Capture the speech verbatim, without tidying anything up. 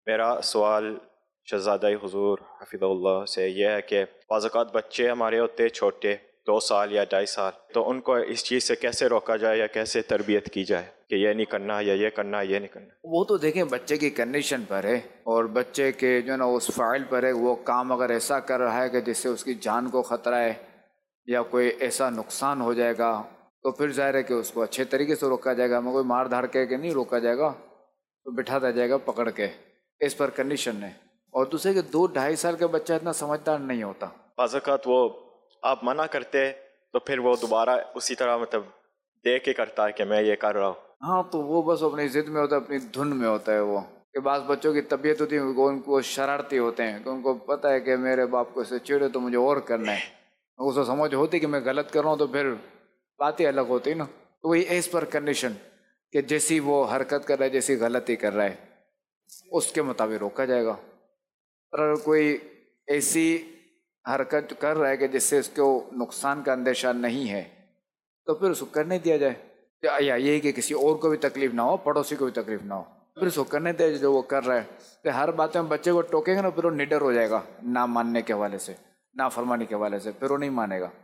میرا سوال شہزادہ حضور حفظہ اللہ سے یہ ہے کہ بعض اوقات بچے ہمارے ہوتے چھوٹے، دو سال یا ڈھائی سال، تو ان کو اس چیز سے کیسے روکا جائے یا کیسے تربیت کی جائے کہ یہ نہیں کرنا یا یہ کرنا یہ نہیں کرنا؟ وہ تو دیکھیں بچے کی کنڈیشن پر ہے اور بچے کے جو نا اس فائل پر ہے. وہ کام اگر ایسا کر رہا ہے کہ جس سے اس کی جان کو خطرہ ہے یا کوئی ایسا نقصان ہو جائے گا تو پھر ظاہر ہے کہ اس کو اچھے طریقے سے روکا جائے گا. ہمیں کوئی مار دھاڑ کے نہیں روکا جائے گا، تو بٹھا دیا جائے گا پکڑ کے. اس پر کنڈیشن ہے. اور دوسرے کہ دو ڈھائی سال کا بچہ اتنا سمجھدار نہیں ہوتا. بعض اوقات وہ آپ منع کرتے تو پھر وہ دوبارہ اسی طرح مطلب دیکھ کے کرتا ہے کہ میں یہ کر رہا ہوں. ہاں تو وہ بس اپنی ضد میں ہوتا ہے، اپنی دھن میں ہوتا ہے. وہ کہ بعض بچوں کی طبیعت ہوتی ہے وہ ان کو شرارتی ہوتے ہیں، تو ان کو پتہ ہے کہ میرے باپ کو اسے چڑھے تو مجھے اور کرنا ہے. اس کو سمجھ ہوتی کہ میں غلط کر رہا ہوں تو پھر باتیں الگ ہوتی نا. تو وہی ایز پر کنڈیشن کہ جیسی وہ حرکت کر رہا ہے، جیسی غلطی کر رہا ہے اس کے مطابق روکا جائے گا. اور اگر کوئی ایسی حرکت کر رہا ہے کہ جس سے اس کو نقصان کا اندیشہ نہیں ہے تو پھر اس کو کرنے دیا جائے. یا یہ کہ کسی اور کو بھی تکلیف نہ ہو، پڑوسی کو بھی تکلیف نہ ہو، پھر اس کو کرنے دیا جائے جو وہ کر رہا ہے. کہ ہر بات میں بچے کو ٹوکیں گے نا پھر وہ نڈر ہو جائے گا نہ ماننے کے حوالے سے، نہ فرمانی کے حوالے سے، پھر وہ نہیں مانے گا.